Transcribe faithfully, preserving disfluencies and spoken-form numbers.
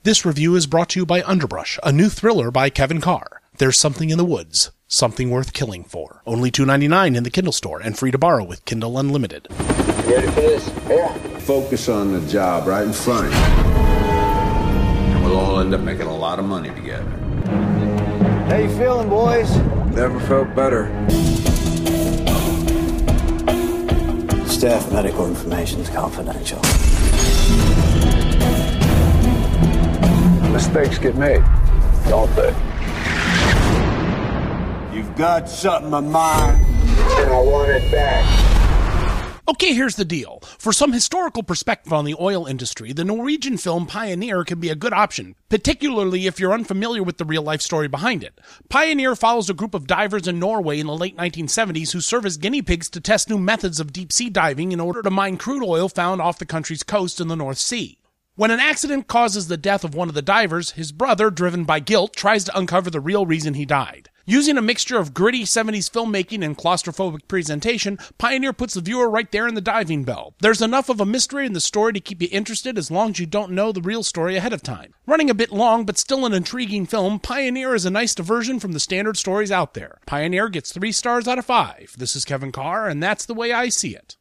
This review is brought to you by Underbrush, a new thriller by Kevin Carr. There's something in the woods, something worth killing for. Only two dollars and ninety-nine cents in the Kindle store and free to borrow with Kindle Unlimited. You ready for this? Yeah. Focus on the job right in front of you. And we'll all end up making a lot of money together. How you feeling, boys? Never felt better. Staff medical information is confidential. Mistakes get made, don't they? You've got something of mine. And I want it back. Okay, here's the deal. For some historical perspective on the oil industry, the Norwegian film Pioneer can be a good option, particularly if you're unfamiliar with the real-life story behind it. Pioneer follows a group of divers in Norway in the late nineteen seventies who serve as guinea pigs to test new methods of deep-sea diving in order to mine crude oil found off the country's coast in the North Sea. When an accident causes the death of one of the divers, his brother, driven by guilt, tries to uncover the real reason he died. Using a mixture of gritty seventies filmmaking and claustrophobic presentation, Pioneer puts the viewer right there in the diving bell. There's enough of a mystery in the story to keep you interested as long as you don't know the real story ahead of time. Running a bit long, but still an intriguing film, Pioneer is a nice diversion from the standard stories out there. Pioneer gets three stars out of five. This is Kevin Carr, and that's the way I see it.